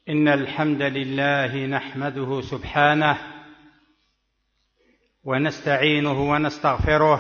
إن الحمد لله نحمده سبحانه ونستعينه ونستغفره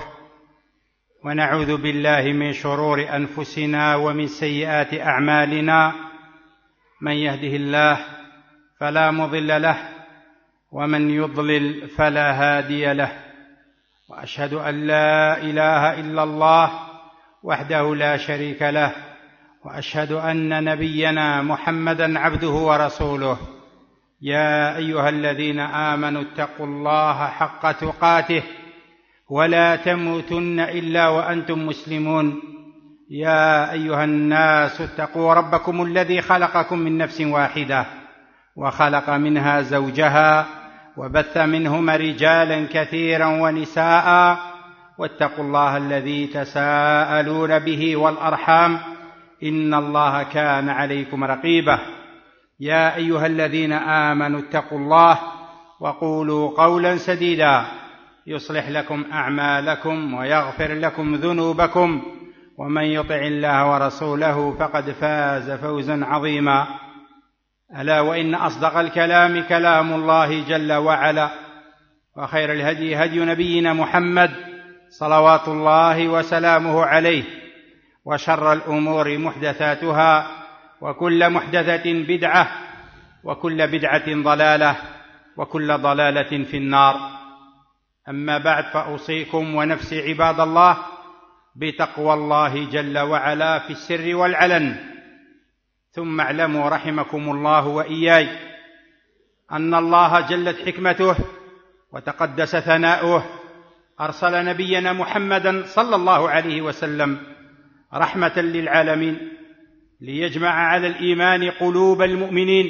ونعوذ بالله من شرور أنفسنا ومن سيئات أعمالنا. من يهده الله فلا مضل له ومن يضلل فلا هادي له، وأشهد أن لا إله إلا الله وحده لا شريك له، وأشهد أن نبينا محمدًا عبده ورسوله. يا أيها الذين آمنوا اتقوا الله حق تقاته ولا تموتن إلا وأنتم مسلمون. يا أيها الناس اتقوا ربكم الذي خلقكم من نفس واحدة وخلق منها زوجها وبث منهما رجالا كثيرا ونساء، واتقوا الله الذي تساءلون به والأرحام إن الله كان عليكم رقيبا. يا أيها الذين آمنوا اتقوا الله وقولوا قولا سديدا يصلح لكم أعمالكم ويغفر لكم ذنوبكم، ومن يطع الله ورسوله فقد فاز فوزا عظيما. ألا وإن أصدق الكلام كلام الله جل وعلا، وخير الهدي هدي نبينا محمد صلوات الله وسلامه عليه، وشر الأمور محدثاتها، وكل محدثة بدعة، وكل بدعة ضلالة، وكل ضلالة في النار. أما بعد، فأوصيكم ونفسي عباد الله بتقوى الله جل وعلا في السر والعلن. ثم اعلموا رحمكم الله وإياي أن الله جلت حكمته وتقدس ثناؤه أرسل نبينا محمدًا صلى الله عليه وسلم رحمة للعالمين، ليجمع على الإيمان قلوب المؤمنين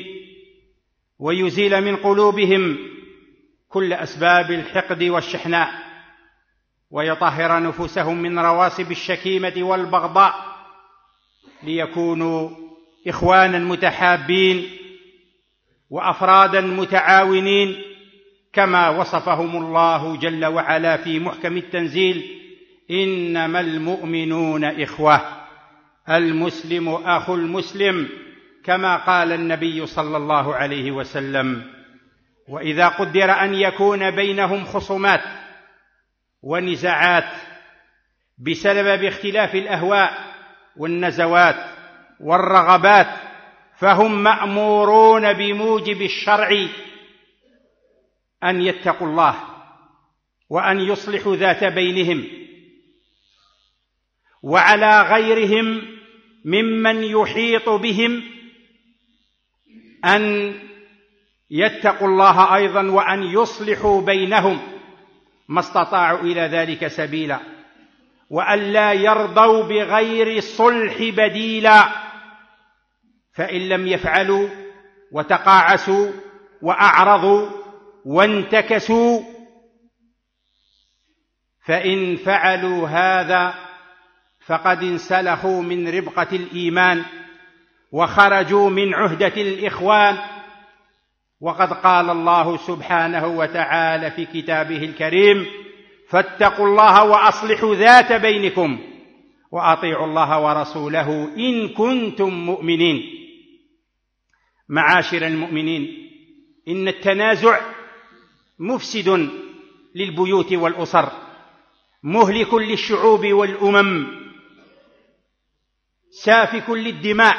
ويزيل من قلوبهم كل أسباب الحقد والشحناء، ويطهر نفوسهم من رواسب الشكيمة والبغضاء، ليكونوا إخوانا متحابين وأفرادا متعاونين، كما وصفهم الله جل وعلا في محكم التنزيل: إنما المؤمنون إخوة، المسلم أخو المسلم، كما قال النبي صلى الله عليه وسلم. وإذا قدر أن يكون بينهم خصومات ونزاعات بسبب اختلاف الأهواء والنزوات والرغبات، فهم مأمورون بموجب الشرع أن يتقوا الله وأن يصلحوا ذات بينهم، وعلى غيرهم ممن يحيط بهم أن يتقوا الله أيضا وأن يصلحوا بينهم ما استطاعوا إلى ذلك سبيلا، وأن لا يرضوا بغير الصلح بديلا. فإن لم يفعلوا وتقاعسوا وأعرضوا وانتكسوا، فإن فعلوا هذا فقد انسلخوا من ربقة الإيمان وخرجوا من عهدة الإخوان. وقد قال الله سبحانه وتعالى في كتابه الكريم: فاتقوا الله وأصلحوا ذات بينكم وأطيعوا الله ورسوله إن كنتم مؤمنين. معاشر المؤمنين، إن التنازع مفسد للبيوت والأسر، مهلك للشعوب والأمم، سافك للدماء،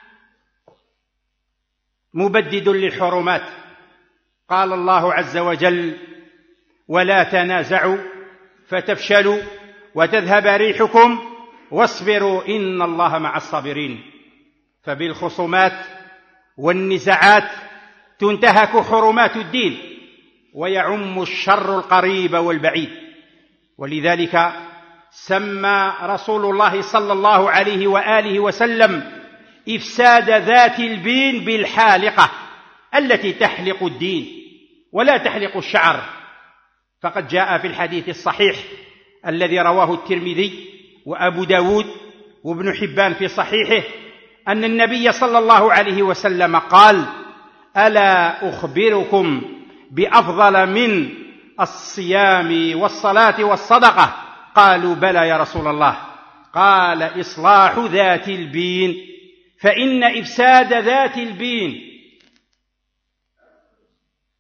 مبدد للحرمات. قال الله عز وجل: ولا تنازعوا فتفشلوا وتذهب ريحكم واصبروا إن الله مع الصابرين. فبالخصومات والنزاعات تنتهك حرمات الدين ويعم الشر القريب والبعيد. ولذلك سمى رسول الله صلى الله عليه وآله وسلم إفساد ذات البين بالحالقة التي تحلق الدين ولا تحلق الشعر. فقد جاء في الحديث الصحيح الذي رواه الترمذي وأبو داود وابن حبان في صحيحه أن النبي صلى الله عليه وسلم قال: ألا أخبركم بأفضل من الصيام والصلاة والصدقة؟ قالوا: بلى يا رسول الله. قال: إصلاح ذات البين، فإن إفساد ذات البين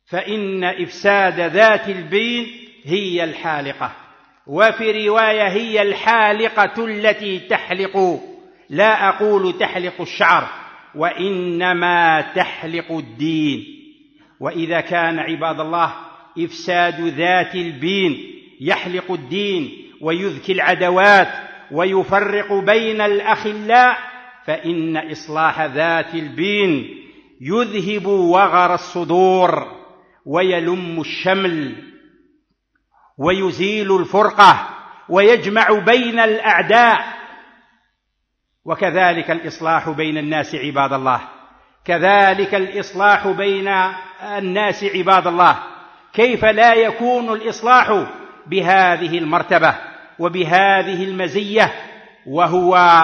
فإن إفساد ذات البين هي الحالقة. وفي رواية هي الحالقة التي تحلق، لا أقول تحلق الشعر، وإنما تحلق الدين. وإذا كان عباد الله إفساد ذات البين يحلق الدين ويذكي العدوات ويفرق بين الأخلاء، فإن إصلاح ذات البين يذهب وغر الصدور ويلم الشمل ويزيل الفرقة ويجمع بين الأعداء. وكذلك الإصلاح بين الناس عباد الله، كذلك الإصلاح بين الناس عباد الله. كيف لا يكون الإصلاح بهذه المرتبة وبهذه المزية، وهو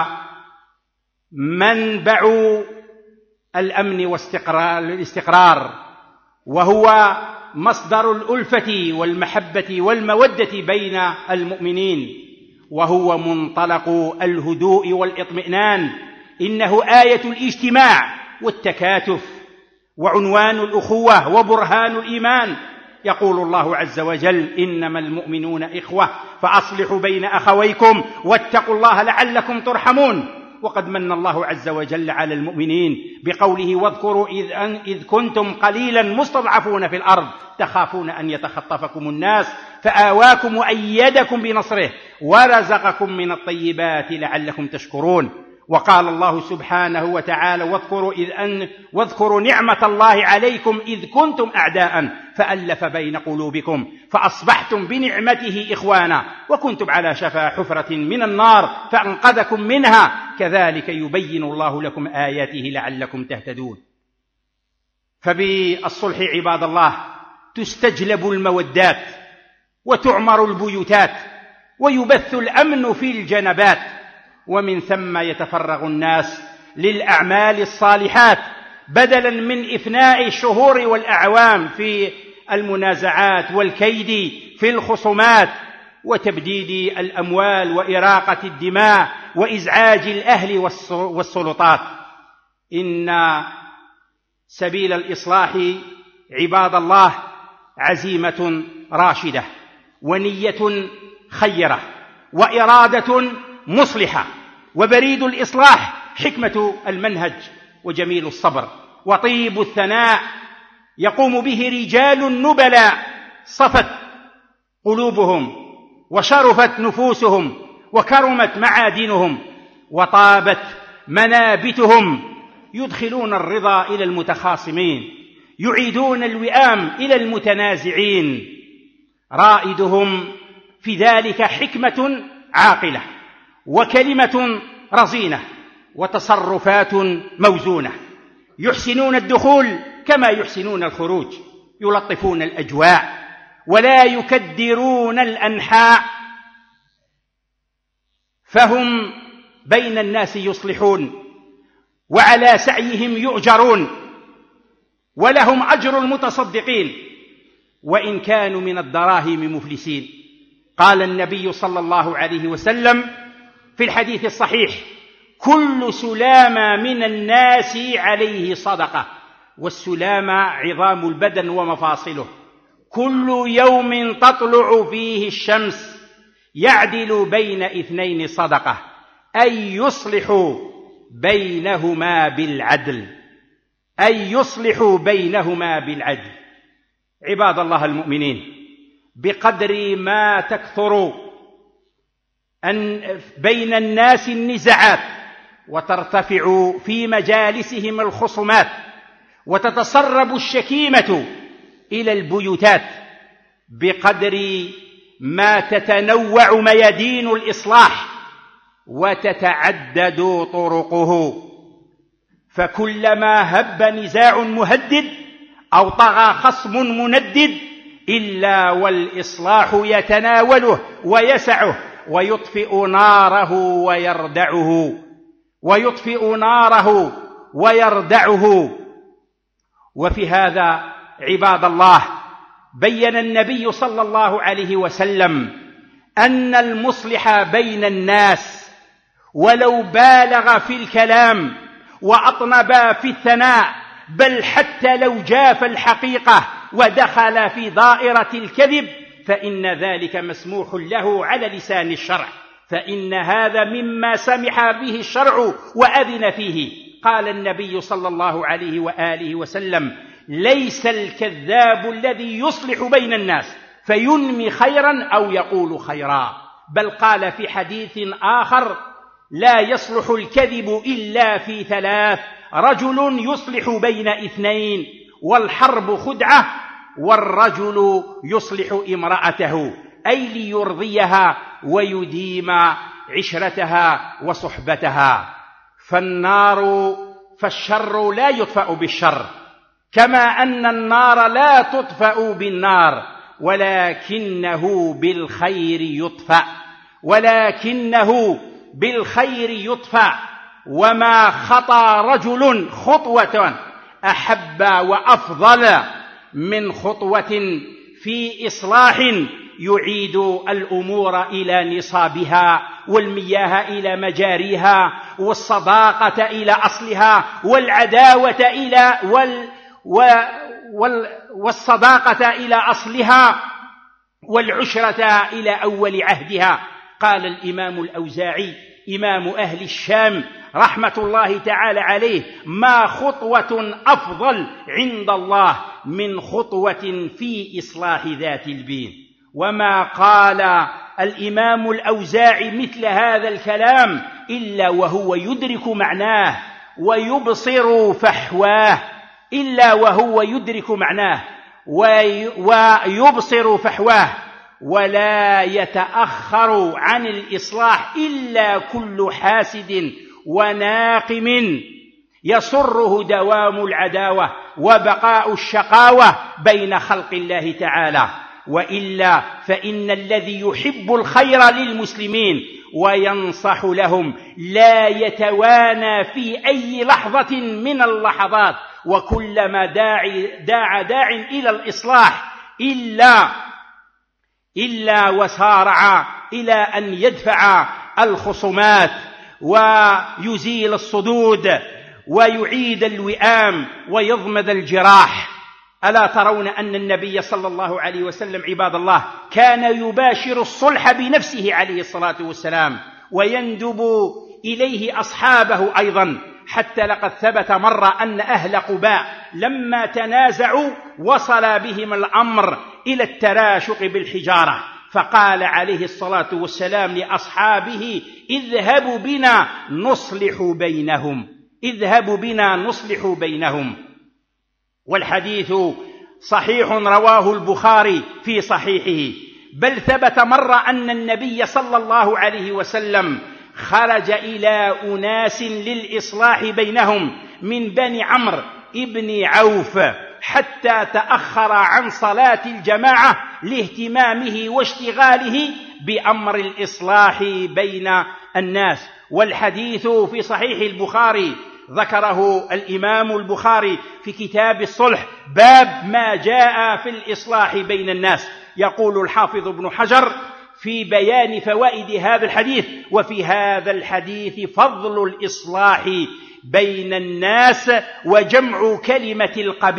منبع الأمن والاستقرار، وهو مصدر الألفة والمحبة والمودة بين المؤمنين، وهو منطلق الهدوء والإطمئنان. إنه آية الاجتماع والتكاتف وعنوان الأخوة وبرهان الإيمان. يقول الله عز وجل: إنما المؤمنون إخوة فأصلحوا بين أخويكم واتقوا الله لعلكم ترحمون. وقد من الله عز وجل على المؤمنين بقوله: واذكروا إذ كنتم قليلا مستضعفون في الأرض تخافون أن يتخطفكم الناس فآواكم وأيدكم بنصره ورزقكم من الطيبات لعلكم تشكرون. وقال الله سبحانه وتعالى: واذكروا نعمة الله عليكم إذ كنتم أعداء فألف بين قلوبكم فأصبحتم بنعمته إخوانا وكنتم على شفا حفرة من النار فأنقذكم منها كذلك يبين الله لكم آياته لعلكم تهتدون. فبالصلح عباد الله تستجلب المودات وتعمر البيوتات ويبث الأمن في الجنبات، ومن ثم يتفرغ الناس للأعمال الصالحات بدلا من إفناء الشهور والأعوام في المنازعات والكيد في الخصومات وتبديد الأموال وإراقة الدماء وإزعاج الأهل والسلطات. إن سبيل الإصلاح عباد الله عزيمة راشدة ونية خيرة وإرادة مصلحة، وبريد الإصلاح حكمة المنهج وجميل الصبر وطيب الثناء يقوم به رجال نبلاء صفت قلوبهم وشرفت نفوسهم وكرمت معادنهم وطابت منابتهم، يدخلون الرضا إلى المتخاصمين، يعيدون الوئام إلى المتنازعين. رائدهم في ذلك حكمة عاقلة وكلمة رزينة وتصرفات موزونة، يحسنون الدخول كما يحسنون الخروج، يلطفون الأجواء ولا يكدرون الأنحاء، فهم بين الناس يصلحون وعلى سعيهم يؤجرون ولهم أجر المتصدقين وإن كانوا من الدراهم مفلسين. قال النبي صلى الله عليه وسلم في الحديث الصحيح: كل سلامة من الناس عليه صدقة، والسلامة عظام البدن ومفاصله، كل يوم تطلع فيه الشمس يعدل بين اثنين صدقة، أي يصلح بينهما بالعدل، أي يصلح بينهما بالعدل. عباد الله المؤمنين، بقدر ما تكثر بين الناس النزاعات وترتفع في مجالسهم الخصومات وتتسرب الشكيمة إلى البيوتات، بقدر ما تتنوع ميادين الإصلاح وتتعدد طرقه. فكلما هب نزاع مهدد أو طغى خصم مندد إلا والإصلاح يتناوله ويسعه ويطفئ ناره ويردعه. وفي هذا عباد الله بين النبي صلى الله عليه وسلم أن المصلح بين الناس ولو بالغ في الكلام وأطنب في الثناء، بل حتى لو جاف الحقيقة ودخل في دائرة الكذب فإن ذلك مسموح له على لسان الشرع، فإن هذا مما سمح به الشرع وأذن فيه. قال النبي صلى الله عليه وآله وسلم: ليس الكذاب الذي يصلح بين الناس فينمي خيرا أو يقول خيرا، بل قال في حديث آخر: لا يصلح الكذب إلا في ثلاث: رجل يصلح بين اثنين، والحرب خدعة، والرجل يصلح امرأته، أي ليرضيها ويديم عشرتها وصحبتها. فالشر لا يطفأ بالشر، كما أن النار لا تطفأ بالنار، ولكنه بالخير يطفأ. وما خطى رجل خطوة أحب وأفضل من خطوة في إصلاح يعيد الأمور إلى نصابها، والمياه إلى مجاريها، والصداقة إلى أصلها، والعداوة والصداقة إلى أصلها، والعشرة إلى أول عهدها. قال الإمام الأوزاعي إمام أهل الشام رحمة الله تعالى عليه: ما خطوة أفضل عند الله من خطوة في إصلاح ذات البين. وما قال الإمام الأوزاعي مثل هذا الكلام إلا وهو يدرك معناه ويبصر فحواه، ولا يتأخر عن الإصلاح إلا كل حاسد وناقم يسره دوام العداوة وبقاء الشقاوة بين خلق الله تعالى. وإلا فإن الذي يحب الخير للمسلمين وينصح لهم لا يتوانى في أي لحظة من اللحظات، وكلما داع إلى الإصلاح إلا وسارع إلى أن يدفع الخصومات ويزيل الصدود ويعيد الوئام ويضمد الجراح. ألا ترون أن النبي صلى الله عليه وسلم عباد الله كان يباشر الصلح بنفسه عليه الصلاة والسلام، ويندب إليه أصحابه أيضا، حتى لقد ثبت مرة أن أهل قباء لما تنازعوا وصل بهم الأمر إلى التراشق بالحجارة، فقال عليه الصلاة والسلام لأصحابه: اذهبوا بنا نصلح بينهم. والحديث صحيح رواه البخاري في صحيحه. بل ثبت مرة أن النبي صلى الله عليه وسلم خرج إلى أناس للإصلاح بينهم من بني عمرو ابن عوف حتى تأخر عن صلاة الجماعة لاهتمامه واشتغاله بأمر الإصلاح بين الناس. والحديث في صحيح البخاري، ذكره الإمام البخاري في كتاب الصلح، باب ما جاء في الإصلاح بين الناس. يقول الحافظ ابن حجر في بيان فوائد هذا الحديث: وفي هذا الحديث فضل الإصلاح بين الناس وجمع كلمة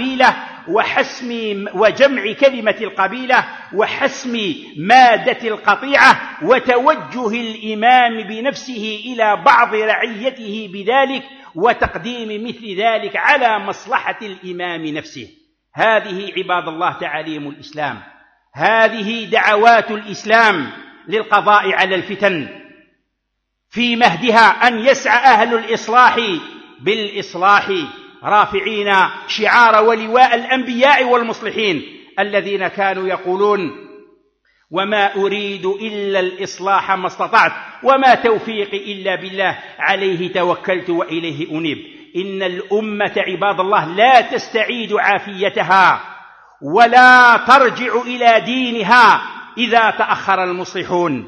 القبيلة وحسم مادة القطيعة، وتوجه الإمام بنفسه إلى بعض رعيته بذلك، وتقديم مثل ذلك على مصلحة الإمام نفسه. هذه عباد الله تعاليم الإسلام، هذه دعوات الإسلام للقضاء على الفتن. في مهدها أن يسعى أهل الإصلاح بالإصلاح، رافعين شعار ولواء الأنبياء والمصلحين الذين كانوا يقولون: وما أريد إلا الإصلاح ما استطعت وما توفيقي إلا بالله عليه توكلت وإليه أنيب. إن الأمة عباد الله لا تستعيد عافيتها ولا ترجع إلى دينها إذا تأخر المصلحون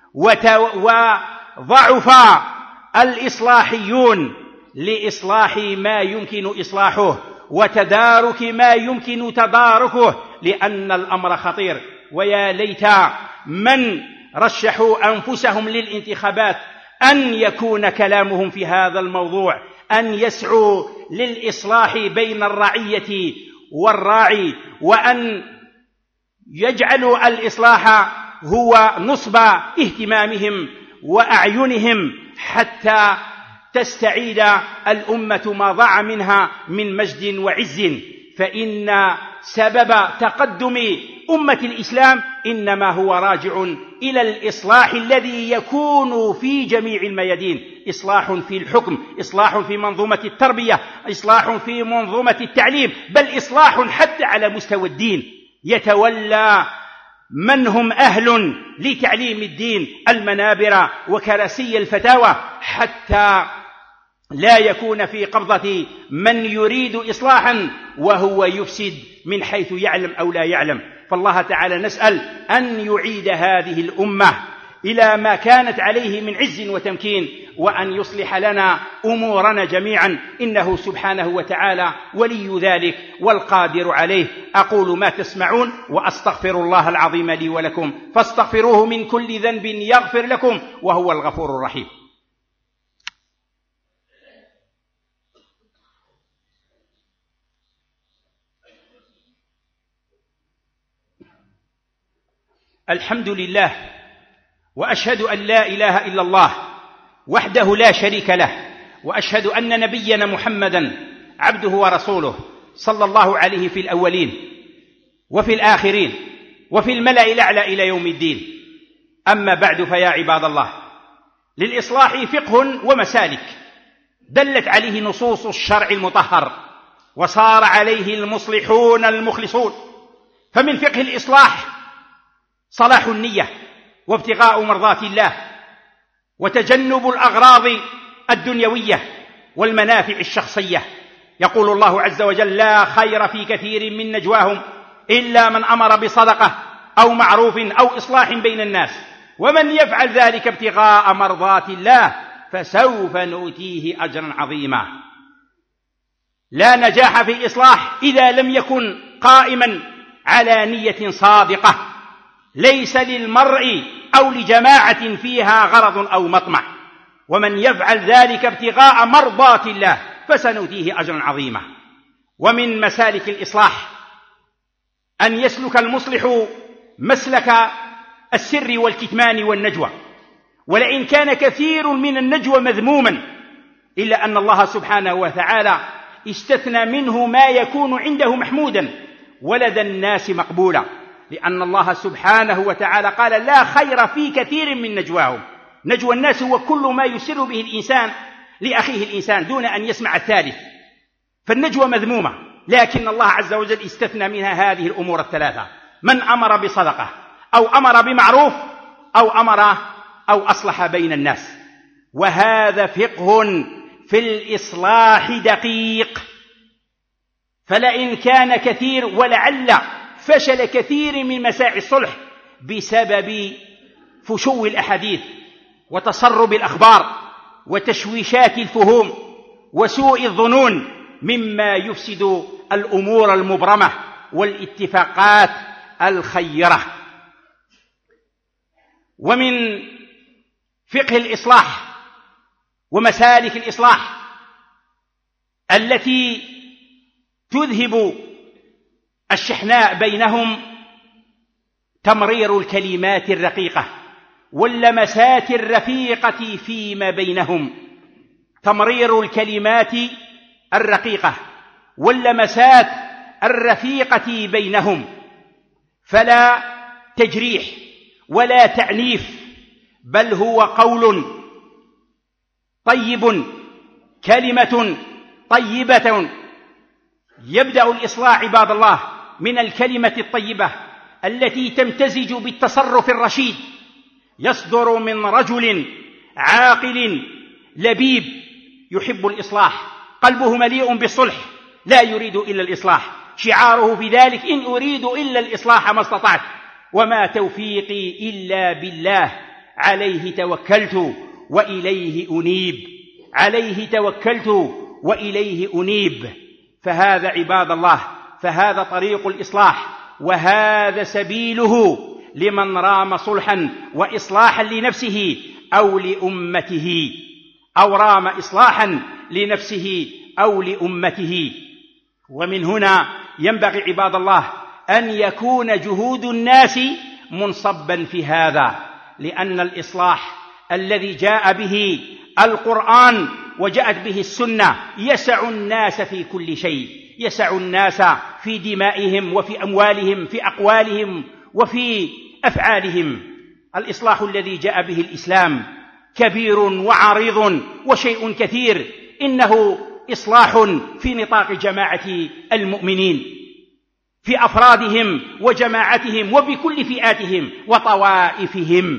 وضعف الإصلاحيون لإصلاح ما يمكن إصلاحه وتدارك ما يمكن تداركه، لأن الأمر خطير. ويا ليت من رشحوا أنفسهم للانتخابات أن يكون كلامهم في هذا الموضوع، أن يسعوا للإصلاح بين الرعية والراعي، وأن يجعلوا الإصلاح هو نصب اهتمامهم وأعينهم حتى تستعيد الأمة ما ضاع منها من مجد وعز. فإن سبب تقدم أمة الإسلام إنما هو راجع إلى الإصلاح الذي يكون في جميع الميادين: إصلاح في الحكم، إصلاح في منظومة التربية، إصلاح في منظومة التعليم، بل إصلاح حتى على مستوى الدين. يتولى من هم أهل لتعليم الدين المنابر وكراسي الفتاوى، حتى لا يكون في قبضة من يريد إصلاحا وهو يفسد من حيث يعلم أو لا يعلم. فالله تعالى نسأل أن يعيد هذه الأمة إلى ما كانت عليه من عز وتمكين، وأن يصلح لنا أمورنا جميعا، إنه سبحانه وتعالى ولي ذلك والقادر عليه. أقول ما تسمعون وأستغفر الله العظيم لي ولكم، فاستغفروه من كل ذنب يغفر لكم، وهو الغفور الرحيم. الحمد لله، وأشهد أن لا إله إلا الله وحده لا شريك له، وأشهد أن نبينا محمدا عبده ورسوله صلى الله عليه في الأولين وفي الآخرين وفي الملأ الأعلى إلى يوم الدين. أما بعد، فيا عباد الله، للإصلاح فقه ومسالك دلت عليه نصوص الشرع المطهر، وصار عليه المصلحون المخلصون. فمن فقه الإصلاح صلاح النية وابتغاء مرضات الله، وتجنب الأغراض الدنيوية والمنافع الشخصية. يقول الله عز وجل: لا خير في كثير من نجواهم إلا من أمر بصدقة أو معروف أو إصلاح بين الناس، ومن يفعل ذلك ابتغاء مرضات الله فسوف نؤتيه أجرا عظيما. لا نجاح في الإصلاح إذا لم يكن قائما على نية صادقة، ليس للمرء أو لجماعة فيها غرض أو مطمع، ومن يفعل ذلك ابتغاء مرضات الله فسنؤتيه أجرا عظيما. ومن مسالك الإصلاح أن يسلك المصلح مسلك السر والكتمان والنجوى، ولئن كان كثير من النجوى مذموما، إلا أن الله سبحانه وتعالى استثنى منه ما يكون عنده محمودا ولدى الناس مقبولا، لأن الله سبحانه وتعالى قال: لا خير في كثير من نجواهم. نجوى الناس هو كل ما يسر به الإنسان لأخيه الإنسان دون أن يسمع الثالث، فالنجوى مذمومة، لكن الله عز وجل استثنى منها هذه الأمور الثلاثة: من أمر بصدقة أو أمر بمعروف أو أصلح بين الناس. وهذا فقه في الإصلاح دقيق. فلئن كان كثير، ولعل فشل كثير من مساعي الصلح بسبب فشو الأحاديث وتسرب الأخبار وتشويشات الفهوم وسوء الظنون، مما يفسد الأمور المبرمة والاتفاقات الخيرة. ومن فقه الإصلاح ومسالك الإصلاح التي تذهب الشحناء بينهم تمرير الكلمات الرقيقة واللمسات الرفيقة فيما بينهم. تمرير الكلمات الرقيقة واللمسات الرفيقة بينهم، فلا تجريح ولا تعنيف، بل هو قول طيب، كلمة طيبة. يبدأ الإصلاح عباد الله من الكلمة الطيبة التي تمتزج بالتصرف الرشيد، يصدر من رجل عاقل لبيب يحب الإصلاح، قلبه مليء بالصلح، لا يريد إلا الإصلاح، شعاره في ذلك: إن أريد إلا الإصلاح ما استطعت، وما توفيقي إلا بالله، عليه توكلت وإليه أنيب، عليه توكلت وإليه أنيب. فهذا عباد الله، فهذا طريق الإصلاح، وهذا سبيله لمن رام صلحا وإصلاحا لنفسه أو لأمته، أو رام إصلاحا لنفسه أو لأمته. ومن هنا ينبغي عباد الله أن يكون جهود الناس منصبا في هذا، لأن الإصلاح الذي جاء به القرآن وجاءت به السنة يسع الناس في كل شيء، يسع الناس في دمائهم وفي أموالهم، في أقوالهم وفي أفعالهم. الإصلاح الذي جاء به الإسلام كبير وعريض وشيء كثير، إنه إصلاح في نطاق جماعة المؤمنين، في أفرادهم وجماعتهم وبكل فئاتهم وطوائفهم.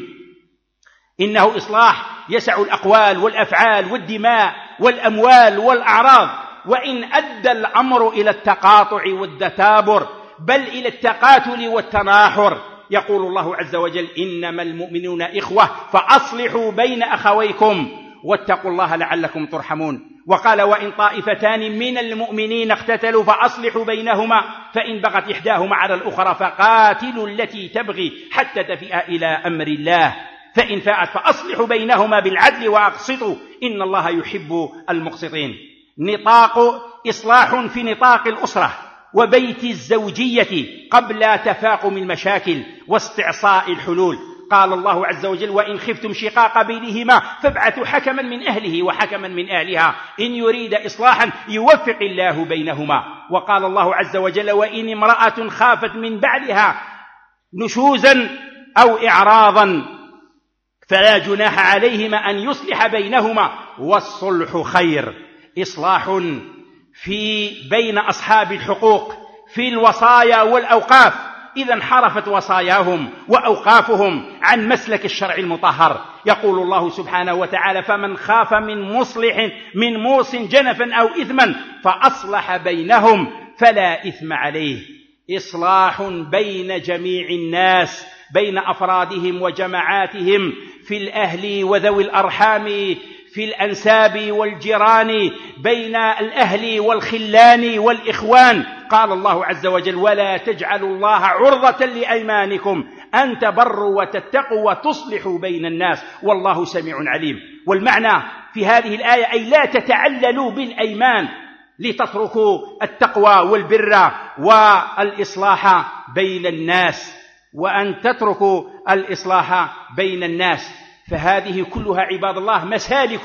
إنه إصلاح يسع الأقوال والأفعال والدماء والأموال والأعراض، وإن أدى الأمر إلى التقاطع والتتابر بل إلى التقاتل والتناحر. يقول الله عز وجل: إنما المؤمنون إخوة فأصلحوا بين أخويكم واتقوا الله لعلكم ترحمون. وقال: وإن طائفتان من المؤمنين اقتتلوا فأصلحوا بينهما فإن بغت إحداهما على الأخرى فقاتلوا التي تبغي حتى تفيء إلى أمر الله فإن فاءت فأصلحوا بينهما بالعدل وأقسطوا إن الله يحب المقسطين. نطاق إصلاح في نطاق الأسرة وبيت الزوجية قبل تفاقم المشاكل واستعصاء الحلول. قال الله عز وجل: وإن خفتم شقاق بينهما فابعثوا حكما من أهله وحكما من أهلها إن يريد إصلاحا يوفق الله بينهما. وقال الله عز وجل: وإن امرأة خافت من بعدها نشوزا أو إعراضا فلا جناح عليهما أن يصلح بينهما والصلح خير. إصلاح في بين أصحاب الحقوق في الوصايا والأوقاف إذا انحرفت وصاياهم وأوقافهم عن مسلك الشرع المطهر. يقول الله سبحانه وتعالى: فمن خاف من موص جنفا أو إثما فأصلح بينهم فلا إثم عليه. إصلاح بين جميع الناس، بين أفرادهم وجماعاتهم، في الأهل وذوي الأرحام، في الأنساب والجيران، بين الأهل والخلان والإخوان. قال الله عز وجل: ولا تجعلوا الله عرضة لأيمانكم أن تبروا وتتقوا وتصلحوا بين الناس والله سميع عليم. والمعنى في هذه الآية أي لا تتعللوا بالأيمان لتتركوا التقوى والبر والإصلاح بين الناس، وأن تتركوا الإصلاح بين الناس. فهذه كلها عباد الله مسالك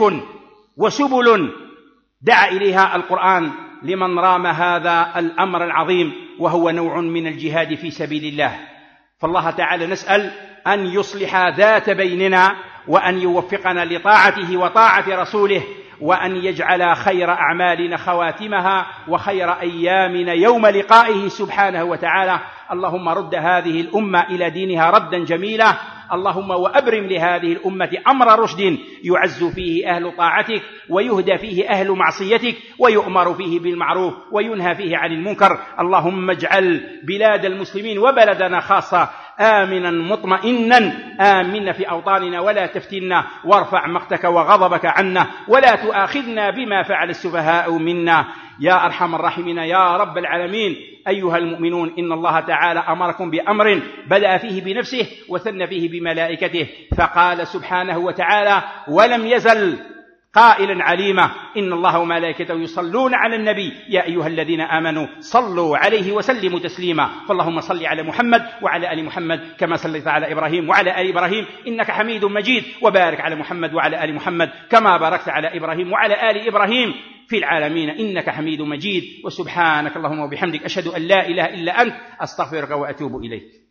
وسبل دعا إليها القرآن لمن رام هذا الأمر العظيم، وهو نوع من الجهاد في سبيل الله. فالله تعالى نسأل أن يصلح ذات بيننا، وأن يوفقنا لطاعته وطاعة رسوله، وأن يجعل خير أعمالنا خواتمها وخير أيامنا يوم لقائه سبحانه وتعالى. اللهم رد هذه الأمة إلى دينها ردا جميلا. اللهم وأبرم لهذه الأمة أمر رشد يعز فيه أهل طاعتك ويهدى فيه أهل معصيتك ويؤمر فيه بالمعروف وينهى فيه عن المنكر. اللهم اجعل بلاد المسلمين وبلدنا خاصة آمنا مطمئنا آمنا في أوطاننا، ولا تفتنا، وارفع مقتك وغضبك عنا، ولا تؤاخذنا بما فعل السفهاء منا يا أرحم الراحمين يا رب العالمين. أيها المؤمنون، إن الله تعالى أمركم بأمر بدأ فيه بنفسه وثنى فيه بملائكته، فقال سبحانه وتعالى: ولم يزل قائلا عليما: إن الله وملائكته يصلون على النبي يا أيها الذين آمنوا صلوا عليه وسلموا تسليما. فاللهم صل على محمد وعلى آل محمد كما صليت على إبراهيم وعلى آل إبراهيم إنك حميد مجيد، وبارك على محمد وعلى آل محمد كما باركت على إبراهيم وعلى آل إبراهيم في العالمين إنك حميد مجيد. وسبحانك اللهم وبحمدك أشهد أن لا إله إلا أنت أستغفرك وأتوب إليك.